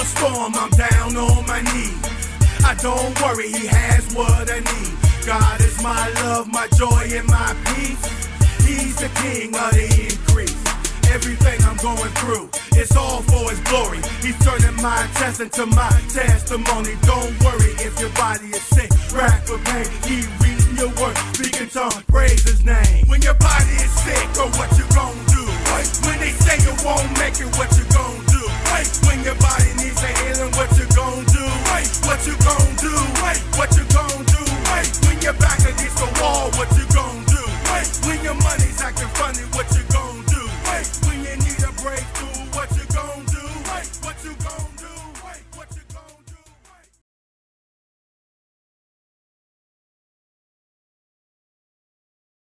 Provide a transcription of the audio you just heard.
a storm, I'm down on my knees. I don't worry, he has what I need. God is my love, my joy, and my peace. He's the king of the increase. Everything I'm going through, it's all for his glory. He's turning my test into my testimony. Don't worry if your body is sick, racked with pain. Keep reading your word, speak in tongues, praise his name. When your body is sick, or what you